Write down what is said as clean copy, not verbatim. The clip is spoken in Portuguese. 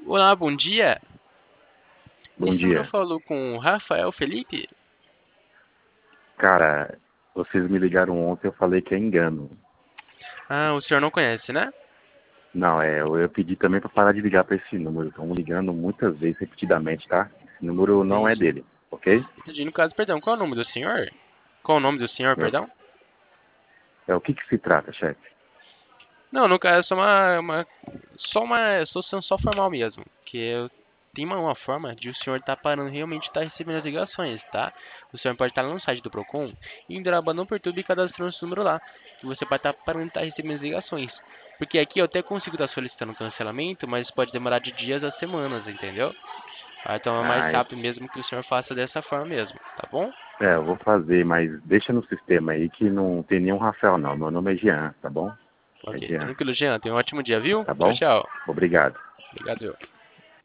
Olá, bom dia. Bom Nesse número eu dia. falo com o Rafael Felipe. Cara, vocês me ligaram ontem, eu falei que é engano. Ah, o senhor não conhece, né? Não, eu pedi também para parar de ligar para esse número. Estão ligando muitas vezes, repetidamente, tá? Esse número não é Entendi. dele, ok? Entendi. No caso, perdão, qual é o nome do senhor? Qual o nome do senhor, É, perdão? o que que se trata, chefe? Não, no caso, é só uma solução só formal mesmo. Que eu tenho uma forma de o senhor estar parando realmente estar recebendo as ligações, tá? O senhor pode estar lá no site do Procon, indo na Abandon por YouTube e cadastrando esse número lá. Que você pode estar parando de estar recebendo as ligações. Porque aqui eu até consigo estar solicitando cancelamento, mas pode demorar de dias a semanas, entendeu? Então é mais Ah, rápido mesmo que o senhor faça dessa forma mesmo, tá bom? eu vou fazer, mas deixa no sistema aí que não tem nenhum Rafael, não. Meu nome é Jean, tá bom? É Ok, Jean, tranquilo, Jean. Tenha um ótimo dia, viu? tá Tchau, bom? tchau. Obrigado. Obrigado, eu.